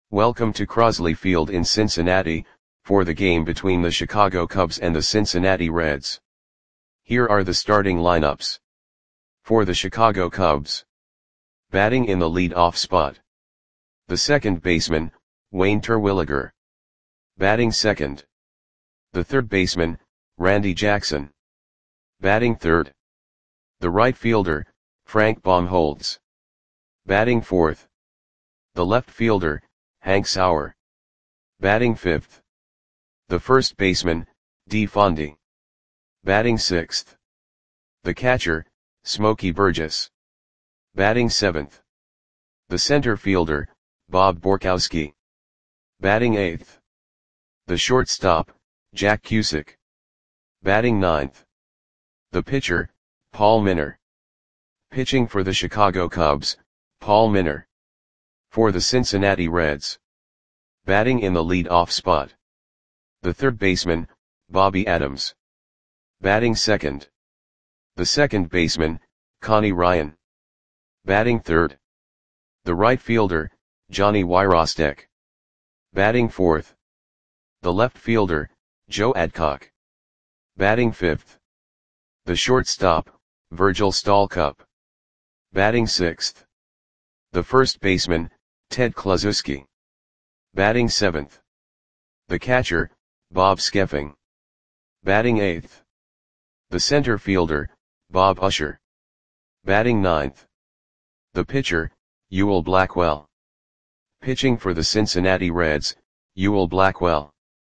Welcome to Crosley Field in Cincinnati, for the game between the Chicago Cubs and the Cincinnati Reds. Here are the starting lineups. For the Chicago Cubs. Batting in the lead-off spot. The second baseman, Wayne Terwilliger. Batting second. The third baseman, Randy Jackson. Batting third. The right fielder, Frank Baumholtz. Batting fourth. The left fielder, Hank Sauer. Batting fifth. The first baseman, Dee Fondy. Batting sixth. The catcher, Smokey Burgess. Batting seventh. The center fielder, Bob Borkowski. Batting eighth. The shortstop, Jack Cusick. Batting ninth. The pitcher, Paul Minner. Pitching for the Chicago Cubs, Paul Minner. For the Cincinnati Reds. Batting in the lead-off spot. The third baseman, Bobby Adams. Batting second. The second baseman, Connie Ryan. Batting third. The right fielder, Johnny Wyrostek. Batting fourth. The left fielder, Joe Adcock. Batting fifth. The shortstop, Virgil Stalcup. Batting sixth. The first baseman, Ted Kluszewski. Batting seventh. The catcher, Bob Skeffing. Batting eighth. The center fielder, Bob Usher. Batting ninth. The pitcher, Ewell Blackwell. Pitching for the Cincinnati Reds, Ewell Blackwell.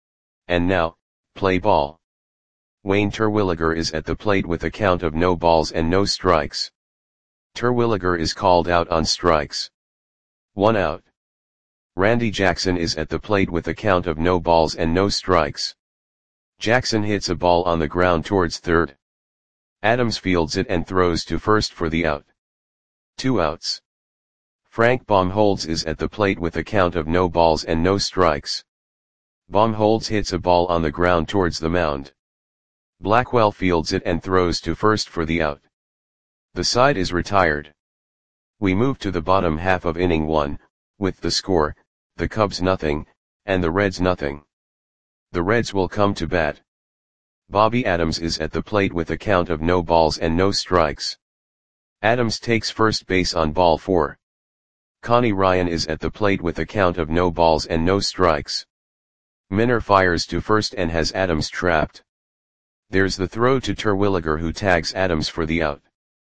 And now, play ball. Wayne Terwilliger is at the plate with a count of no balls and no strikes. Terwilliger is called out on strikes. 1 out. Randy Jackson is at the plate with a count of no balls and no strikes. Jackson hits a ball on the ground towards third. Adams fields it and throws to first for the out. 2 outs. Frank Baumholtz is at the plate with a count of no balls and no strikes. Baumholtz hits a ball on the ground towards the mound. Blackwell fields it and throws to first for the out. The side is retired. We move to the bottom half of inning 1, with the score, the Cubs nothing, and the Reds nothing. The Reds will come to bat. Bobby Adams is at the plate with a count of no balls and no strikes. Adams takes first base on ball 4. Connie Ryan is at the plate with a count of no balls and no strikes. Minner fires to first and has Adams trapped. There's the throw to Terwilliger, who tags Adams for the out.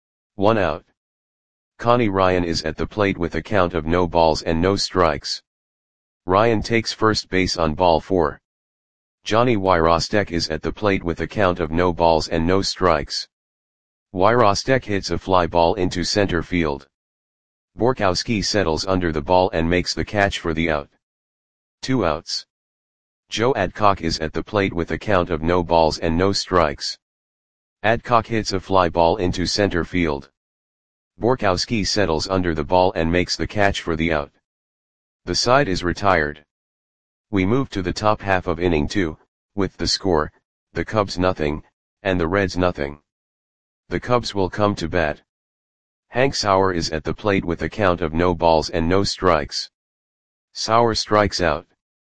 1 out. Connie Ryan is at the plate with a count of no balls and no strikes. Ryan takes first base on ball 4. Johnny Wyrostek is at the plate with a count of no balls and no strikes. Wyrostek hits a fly ball into center field. Borkowski settles under the ball and makes the catch for the out. 2 outs. Joe Adcock is at the plate with a count of no balls and no strikes. Adcock hits a fly ball into center field. Borkowski settles under the ball and makes the catch for the out. The side is retired. We move to the top half of inning 2, with the score, the Cubs nothing, and the Reds nothing. The Cubs will come to bat. Hank Sauer is at the plate with a count of no balls and no strikes. Sauer strikes out.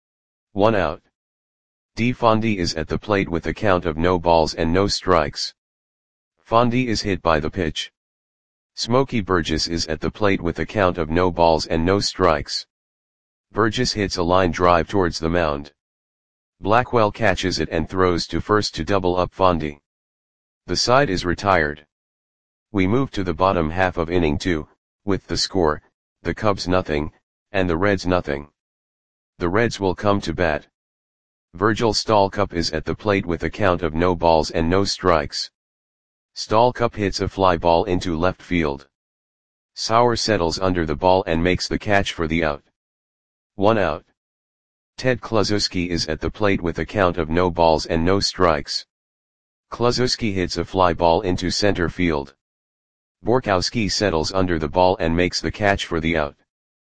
1 out. Dee Fondy is at the plate with a count of no balls and no strikes. Fondy is hit by the pitch. Smokey Burgess is at the plate with a count of no balls and no strikes. Burgess hits a line drive towards the mound. Blackwell catches it and throws to first to double up Fondy. The side is retired. We move to the bottom half of inning 2, with the score, the Cubs nothing, and the Reds nothing. The Reds will come to bat. Virgil Stalcup is at the plate with a count of no balls and no strikes. Stalcup hits a fly ball into left field. Sauer settles under the ball and makes the catch for the out. 1 out. Ted Kluszewski is at the plate with a count of no balls and no strikes. Kluszewski hits a fly ball into center field. Borkowski settles under the ball and makes the catch for the out.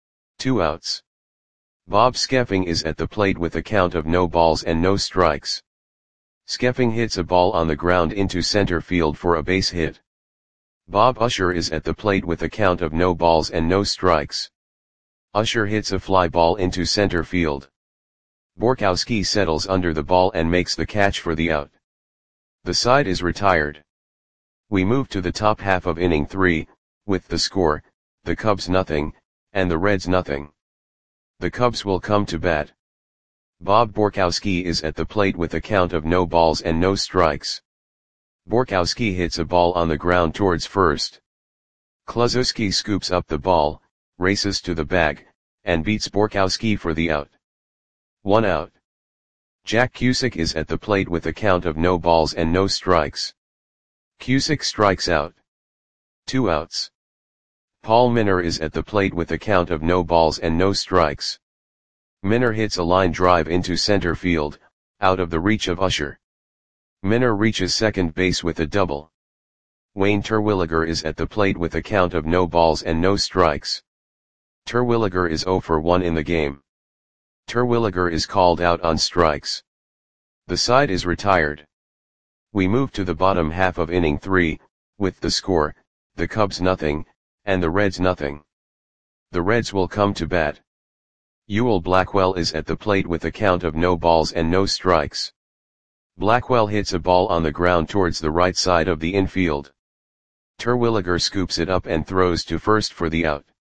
2 outs. Bob Skeffing is at the plate with a count of no balls and no strikes. Skeffing hits a ball on the ground into center field for a base hit. Bob Usher is at the plate with a count of no balls and no strikes. Usher hits a fly ball into center field. Borkowski settles under the ball and makes the catch for the out. The side is retired. We move to the top half of inning 3, with the score, the Cubs nothing, and the Reds nothing. The Cubs will come to bat. Bob Borkowski is at the plate with a count of no balls and no strikes. Borkowski hits a ball on the ground towards first. Kluszewski scoops up the ball, races to the bag, and beats Borkowski for the out. 1 out. Jack Cusick is at the plate with a count of no balls and no strikes. Cusick strikes out. 2 outs. Paul Minor is at the plate with a count of no balls and no strikes. Minor hits a line drive into center field, out of the reach of Usher. Minor reaches second base with a double. Wayne Terwilliger is at the plate with a count of no balls and no strikes. Terwilliger is 0 for 1 in the game. Terwilliger is called out on strikes. The side is retired. We move to the bottom half of inning 3, with the score, the Cubs nothing, and the Reds nothing. The Reds will come to bat. Ewell Blackwell is at the plate with a count of no balls and no strikes. Blackwell hits a ball on the ground towards the right side of the infield. Terwilliger scoops it up and throws to first for the out.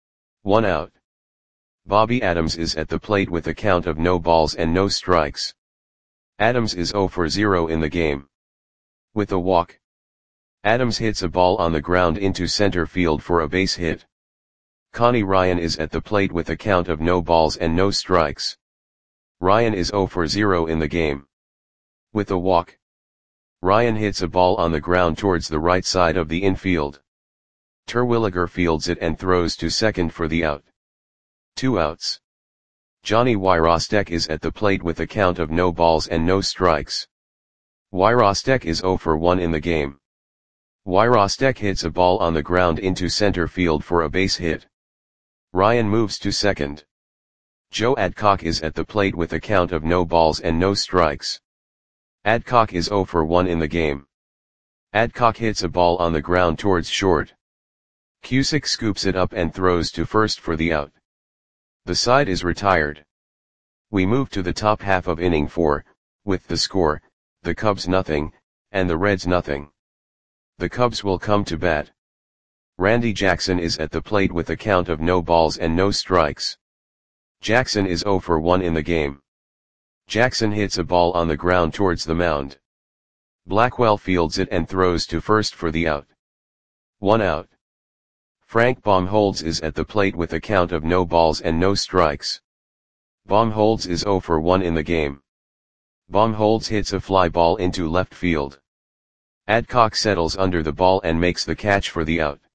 1 out. Bobby Adams is at the plate with a count of no balls and no strikes. Adams is 0 for 0 in the game. With a walk, Adams hits a ball on the ground into center field for a base hit. Connie Ryan is at the plate with a count of no balls and no strikes. Ryan is 0 for 0 in the game. With a walk, Ryan hits a ball on the ground towards the right side of the infield. Terwilliger fields it and throws to second for the out. 2 outs. Johnny Wyrostek is at the plate with a count of no balls and no strikes. Wyrostek is 0 for 1 in the game. Wyrostek hits a ball on the ground into center field for a base hit. Ryan moves to second. Joe Adcock is at the plate with a count of no balls and no strikes. Adcock is 0 for 1 in the game. Adcock hits a ball on the ground towards short. Cusick scoops it up and throws to first for the out. The side is retired. We move to the top half of inning 4, with the score, the Cubs nothing, and the Reds nothing. The Cubs will come to bat. Randy Jackson is at the plate with a count of no balls and no strikes. Jackson is 0 for 1 in the game. Jackson hits a ball on the ground towards the mound. Blackwell fields it and throws to first for the out. 1 out. Frank Baumholtz is at the plate with a count of no balls and no strikes. Baumholtz is 0 for 1 in the game. Baumholtz hits a fly ball into left field. Adcock settles under the ball and makes the catch for the out.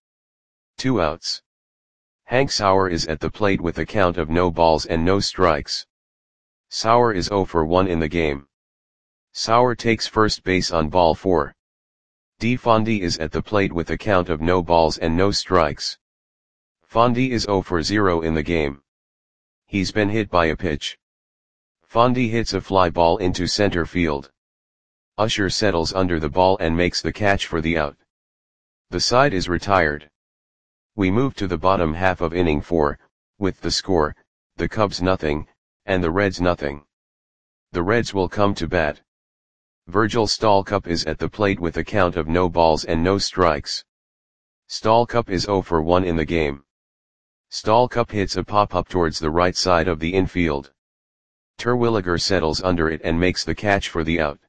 2 outs. Hank Sauer is at the plate with a count of no balls and no strikes. Sauer is 0 for 1 in the game. Sauer takes first base on ball 4. D. Fondy is at the plate with a count of no balls and no strikes. Fondy is 0 for 0 in the game. He's been hit by a pitch. Fondy hits a fly ball into center field. Usher settles under the ball and makes the catch for the out. The side is retired. We move to the bottom half of inning 4, with the score, the Cubs nothing, and the Reds nothing. The Reds will come to bat. Virgil Stallcup is at the plate with a count of no balls and no strikes. Stallcup is 0 for 1 in the game. Stallcup hits a pop-up towards the right side of the infield. Terwilliger settles under it and makes the catch for the out.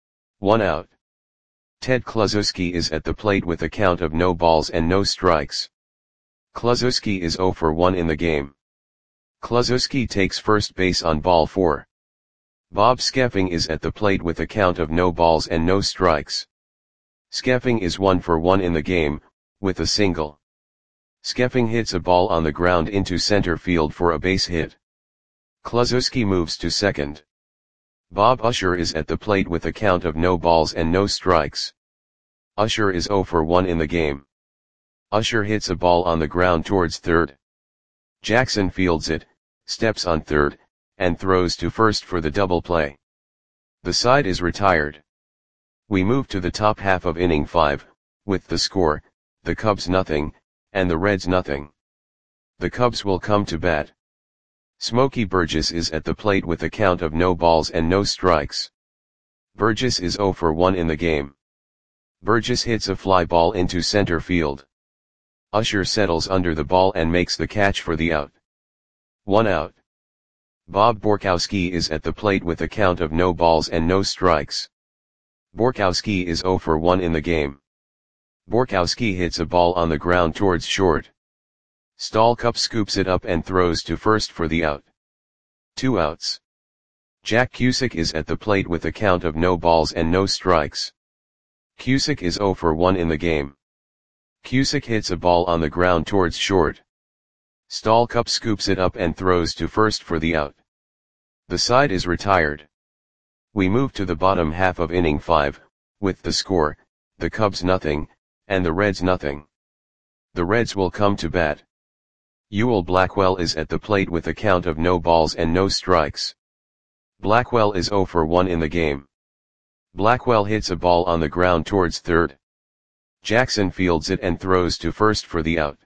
1 out. Ted Kluszewski is at the plate with a count of no balls and no strikes. Kluszewski is 0 for 1 in the game. Kluszewski takes first base on ball 4. Bob Skeffing is at the plate with a count of no balls and no strikes. Skeffing is 1 for 1 in the game, with a single. Skeffing hits a ball on the ground into center field for a base hit. Kluszewski moves to second. Bob Usher is at the plate with a count of no balls and no strikes. Usher is 0 for 1 in the game. Usher hits a ball on the ground towards third. Jackson fields it, steps on third, and throws to first for the double play. The side is retired. We move to the top half of inning 5, with the score, the Cubs nothing, and the Reds nothing. The Cubs will come to bat. Smokey Burgess is at the plate with a count of no balls and no strikes. Burgess is 0 for 1 in the game. Burgess hits a fly ball into center field. Usher settles under the ball and makes the catch for the out. 1 out. Bob Borkowski is at the plate with a count of no balls and no strikes. Borkowski is 0 for 1 in the game. Borkowski hits a ball on the ground towards short. Stallcup scoops it up and throws to first for the out. 2 outs. Jack Cusick is at the plate with a count of no balls and no strikes. Cusick is 0 for 1 in the game. Cusick hits a ball on the ground towards short. Stallcup scoops it up and throws to first for the out. The side is retired. We move to the bottom half of inning 5, with the score, the Cubs nothing, and the Reds nothing. The Reds will come to bat. Ewell Blackwell is at the plate with a count of no balls and no strikes. Blackwell is 0 for 1 in the game. Blackwell hits a ball on the ground towards third. Jackson fields it and throws to first for the out.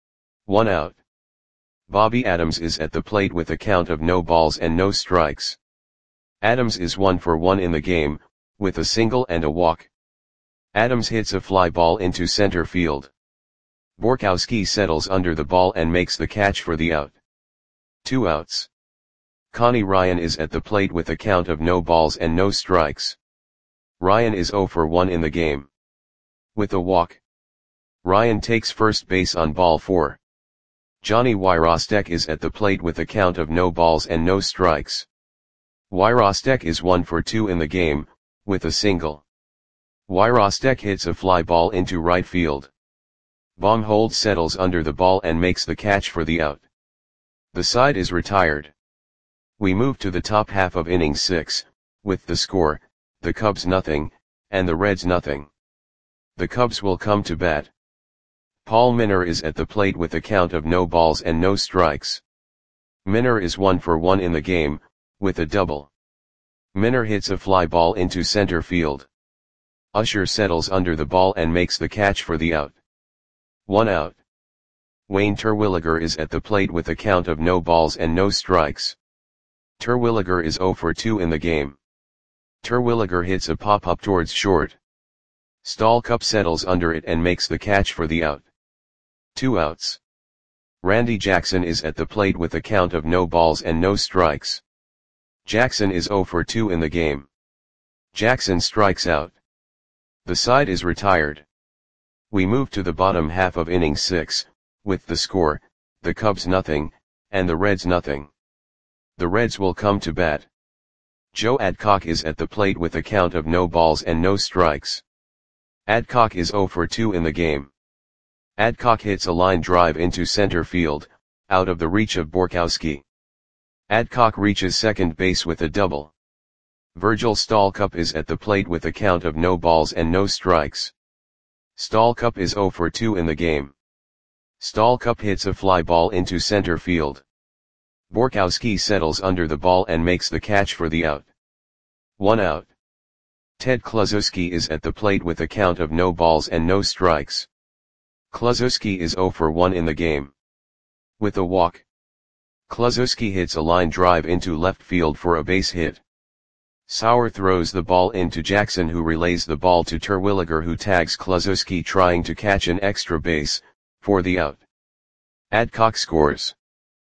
1 out. Bobby Adams is at the plate with a count of no balls and no strikes. Adams is 1 for 1 in the game, with a single and a walk. Adams hits a fly ball into center field. Borkowski settles under the ball and makes the catch for the out. 2 outs. Connie Ryan is at the plate with a count of no balls and no strikes. Ryan is 0 for 1 in the game. With a walk. Ryan takes first base on ball 4. Johnny Wyrostek is at the plate with a count of no balls and no strikes. Wyrostek is 1 for 2 in the game, with a single. Wyrostek hits a fly ball into right field. Baumholtz settles under the ball and makes the catch for the out. The side is retired. We move to the top half of inning 6, with the score, the Cubs nothing, and the Reds nothing. The Cubs will come to bat. Paul Minner is at the plate with a count of no balls and no strikes. Minner is 1 for 1 in the game, with a double. Minner hits a fly ball into center field. Usher settles under the ball and makes the catch for the out. 1 out. Wayne Terwilliger is at the plate with a count of no balls and no strikes. Terwilliger is 0 for 2 in the game. Terwilliger hits a pop-up towards short. Stallcup settles under it and makes the catch for the out. 2 outs. Randy Jackson is at the plate with a count of no balls and no strikes. Jackson is 0 for 2 in the game. Jackson strikes out. The side is retired. We move to the bottom half of inning 6, with the score, the Cubs nothing, and the Reds nothing. The Reds will come to bat. Joe Adcock is at the plate with a count of no balls and no strikes. Adcock is 0 for 2 in the game. Adcock hits a line drive into center field, out of the reach of Borkowski. Adcock reaches second base with a double. Virgil Stallcup is at the plate with a count of no balls and no strikes. Stallcup is 0 for 2 in the game. Stallcup hits a fly ball into center field. Borkowski settles under the ball and makes the catch for the out. 1 out. Ted Kluszewski is at the plate with a count of no balls and no strikes. Kluszewski is 0 for 1 in the game. With a walk. Kluszewski hits a line drive into left field for a base hit. Sauer throws the ball into Jackson, who relays the ball to Terwilliger, who tags Kluszewski trying to catch an extra base, for the out. Adcock scores.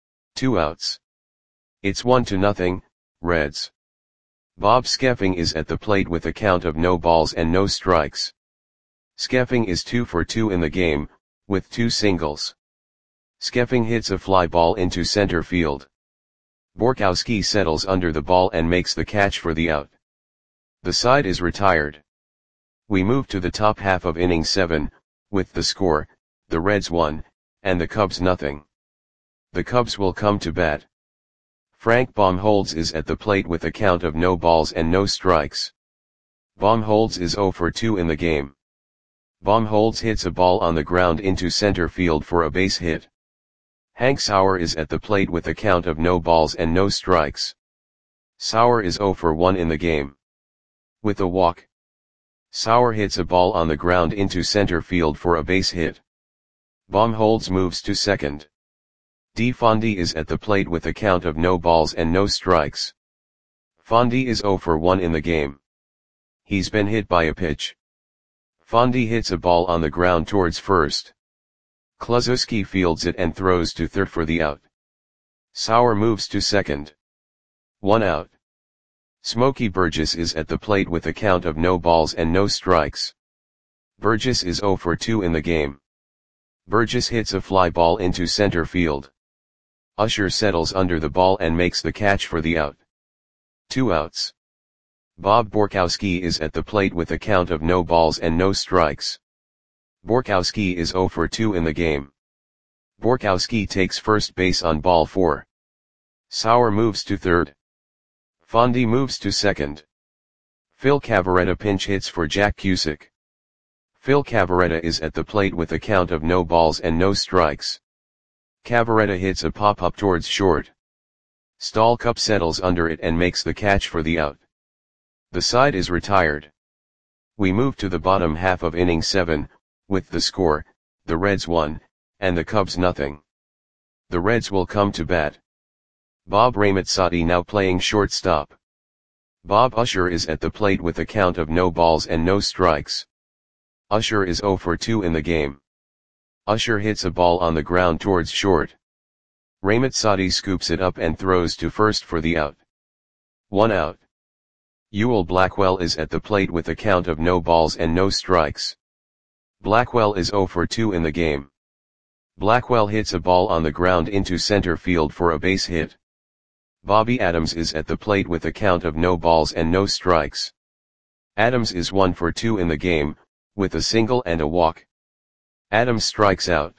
2 outs. It's 1-0, Reds. Bob Skeffing is at the plate with a count of no balls and no strikes. Skeffing is 2 for 2 in the game, with 2 singles. Skeffing hits a fly ball into center field. Borkowski settles under the ball and makes the catch for the out. The side is retired. We move to the top half of inning 7, with the score, the Reds 1, and the Cubs nothing. The Cubs will come to bat. Frank Baumholtz is at the plate with a count of no balls and no strikes. Baumholtz is 0 for 2 in the game. Baumholtz hits a ball on the ground into center field for a base hit. Hank Sauer is at the plate with a count of no balls and no strikes. Sauer is 0 for 1 in the game. With a walk. Sauer hits a ball on the ground into center field for a base hit. Baumholtz moves to second. D. Fondy is at the plate with a count of no balls and no strikes. Fondy is 0 for 1 in the game. He's been hit by a pitch. Fondy hits a ball on the ground towards first. Kluszewski fields it and throws to third for the out. Sauer moves to second. 1 out. Smokey Burgess is at the plate with a count of no balls and no strikes. Burgess is 0 for 2 in the game. Burgess hits a fly ball into center field. Usher settles under the ball and makes the catch for the out. 2 outs. Bob Borkowski is at the plate with a count of no balls and no strikes. Borkowski is 0 for 2 in the game. Borkowski takes first base on ball 4. Sauer moves to third. Fondy moves to second. Phil Cavarretta pinch hits for Jack Cusick. Phil Cavarretta is at the plate with a count of no balls and no strikes. Cavarretta hits a pop-up towards short. Stallcup settles under it and makes the catch for the out. The side is retired. We move to the bottom half of inning 7, with the score, the Reds 1, and the Cubs nothing. The Reds will come to bat. Bob Ramazzotti now playing shortstop. Bob Usher is at the plate with a count of no balls and no strikes. Usher is 0 for 2 in the game. Usher hits a ball on the ground towards short. Ramazzotti scoops it up and throws to first for the out. 1 out. Ewell Blackwell is at the plate with a count of no balls and no strikes. Blackwell is 0 for 2 in the game. Blackwell hits a ball on the ground into center field for a base hit. Bobby Adams is at the plate with a count of no balls and no strikes. Adams is 1 for 2 in the game, with a single and a walk. Adams strikes out.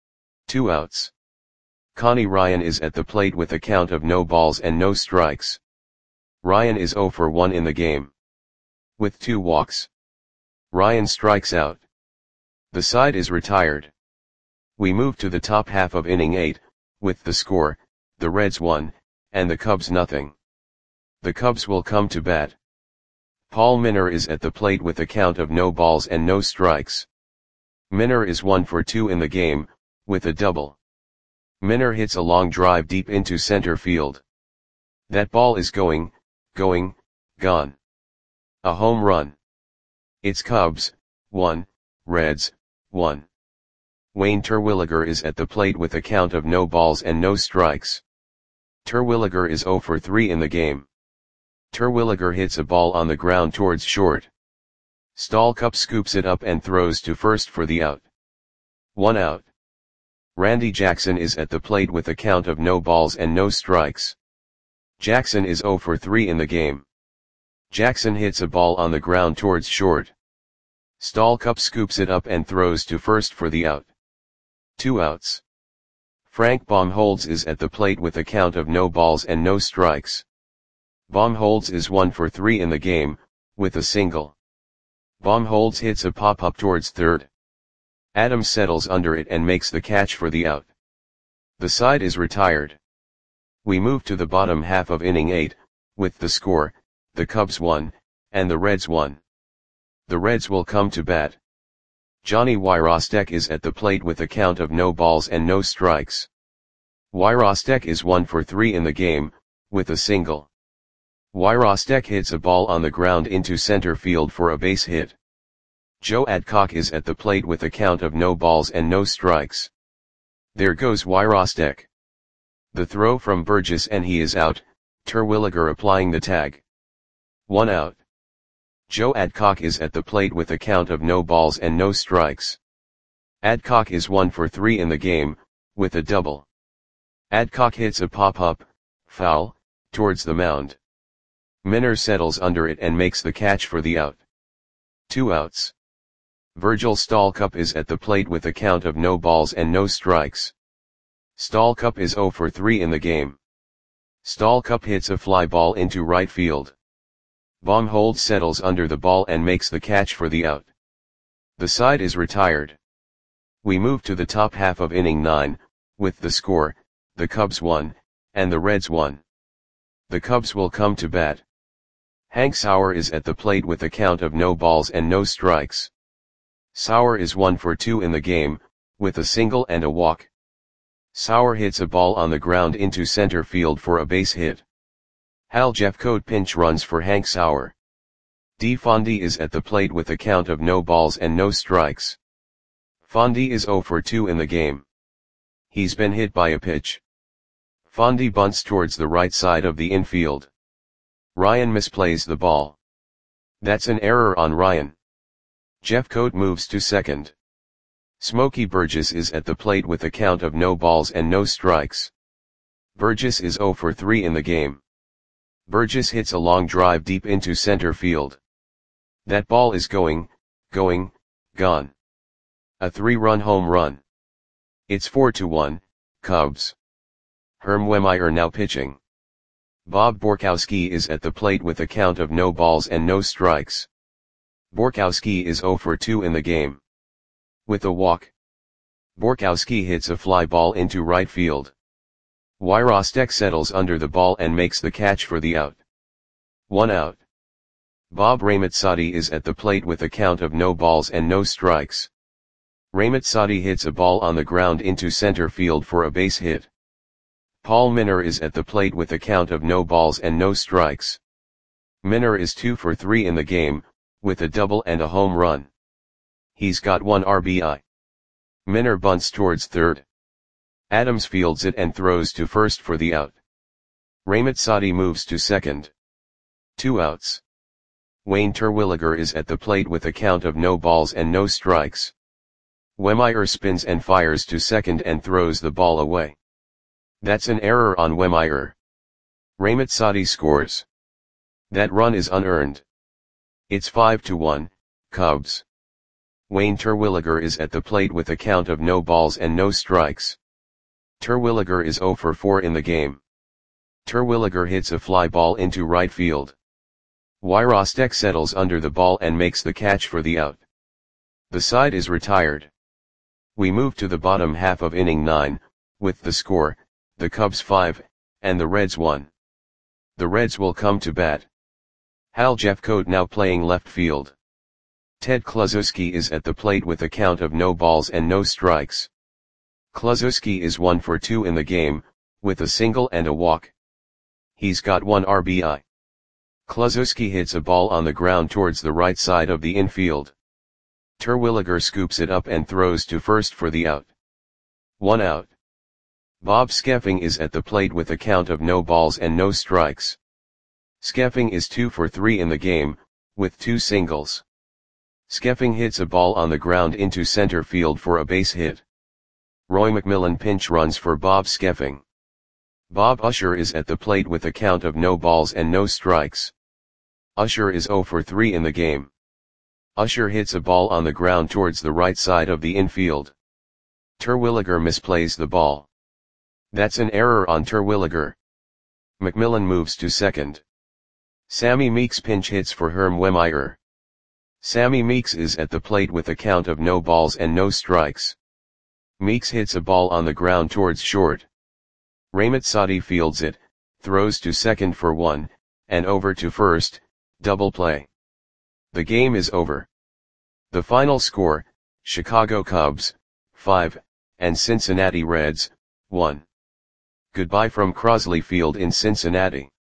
2 outs. Connie Ryan is at the plate with a count of no balls and no strikes. Ryan is 0 for 1 in the game. With 2 walks. Ryan strikes out. The side is retired. We move to the top half of inning 8, with the score, the Reds 1, and the Cubs nothing. The Cubs will come to bat. Paul Minner is at the plate with a count of no balls and no strikes. Minner is 1 for 2 in the game, with a double. Minner hits a long drive deep into center field. That ball is gone. A home run. It's Cubs 1, Reds 1. Wayne Terwilliger is at the plate with a count of no balls and no strikes. Terwilliger is 0 for 3 in the game. Terwilliger hits a ball on the ground towards short. Stallcup scoops it up and throws to first for the out. 1 out. Randy Jackson is at the plate with a count of no balls and no strikes. Jackson is 0 for 3 in the game. Jackson hits a ball on the ground towards short. Stallcup scoops it up and throws to first for the out. 2 outs. Frank Baumholtz is at the plate with a count of no balls and no strikes. Baumholtz is 1 for 3 in the game, with a single. Baumholtz hits a pop-up towards third. Adams settles under it and makes the catch for the out. The side is retired. We move to the bottom half of inning 8, with the score, the Cubs 1, and the Reds 1. The Reds will come to bat. Johnny Wyrostek is at the plate with a count of no balls and no strikes. Wyrostek is 1 for 3 in the game, with a single. Wyrostek hits a ball on the ground into center field for a base hit. Joe Adcock is at the plate with a count of no balls and no strikes. There goes Wyrostek. The throw from Burgess and he is out, Terwilliger applying the tag. 1 out. Joe Adcock is at the plate with a count of no balls and no strikes. Adcock is 1 for 3 in the game, with a double. Adcock hits a pop-up, foul, towards the mound. Minner settles under it and makes the catch for the out. 2 outs. Virgil Stallcup is at the plate with a count of no balls and no strikes. Stallcup is 0 for 3 in the game. Stallcup hits a fly ball into right field. Baumholtz settles under the ball and makes the catch for the out. The side is retired. We move to the top half of inning 9, with the score, the Cubs 1, and the Reds 1. The Cubs will come to bat. Hank Sauer is at the plate with a count of no balls and no strikes. Sauer is 1 for 2 in the game, with a single and a walk. Sauer hits a ball on the ground into center field for a base hit. Hal Jeffcoat pinch runs for Hank Sauer. D. Fondy is at the plate with a count of no balls and no strikes. Fondy is 0 for 2 in the game. He's been hit by a pitch. Fondy bunts towards the right side of the infield. Ryan misplays the ball. That's an error on Ryan. Jeffcoat moves to second. Smokey Burgess is at the plate with a count of no balls and no strikes. Burgess is 0 for 3 in the game. Burgess hits a long drive deep into center field. That ball is gone. A 3-run home run. It's 4-1, Cubs. Herm Wehmeyer now pitching. Bob Borkowski is at the plate with a count of no balls and no strikes. Borkowski is 0 for 2 in the game. With a walk, Borkowski hits a fly ball into right field. Wyrostek settles under the ball and makes the catch for the out. 1 out. Bob Ramitsati is at the plate with a count of no balls and no strikes. Ramitsati hits a ball on the ground into center field for a base hit. Paul Minner is at the plate with a count of no balls and no strikes. Minner is 2 for 3 in the game, with a double and a home run. He's got 1 RBI. Minner bunts towards third. Adams fields it and throws to first for the out. Ramitsati moves to second. 2 outs. Wayne Terwilliger is at the plate with a count of no balls and no strikes. Wehmeyer spins and fires to second and throws the ball away. That's an error on Wehmeyer. Ramitsati scores. That run is unearned. It's 5-1, Cubs. Wayne Terwilliger is at the plate with a count of no balls and no strikes. Terwilliger is 0 for 4 in the game. Terwilliger hits a fly ball into right field. Wyrostek settles under the ball and makes the catch for the out. The side is retired. We move to the bottom half of inning 9, with the score, the Cubs 5, and the Reds 1. The Reds will come to bat. Hal Jeffcoat now playing left field. Ted Kluszewski is at the plate with a count of no balls and no strikes. Kluszewski is 1 for 2 in the game, with a single and a walk. He's got 1 RBI. Kluszewski hits a ball on the ground towards the right side of the infield. Terwilliger scoops it up and throws to first for the out. 1 out. Bob Skeffing is at the plate with a count of no balls and no strikes. Skeffing is 2 for 3 in the game, with 2 singles. Skeffing hits a ball on the ground into center field for a base hit. Roy McMillan pinch runs for Bob Skeffing. Bob Usher is at the plate with a count of no balls and no strikes. Usher is 0 for 3 in the game. Usher hits a ball on the ground towards the right side of the infield. Terwilliger misplays the ball. That's an error on Terwilliger. McMillan moves to second. Sammy Meeks pinch hits for Herm Wehmeyer. Sammy Meeks is at the plate with a count of no balls and no strikes. Meeks hits a ball on the ground towards short. Ramitsati fields it, throws to second for 1, and over to first, double play. The game is over. The final score, Chicago Cubs, 5, and Cincinnati Reds, 1. Goodbye from Crosley Field in Cincinnati.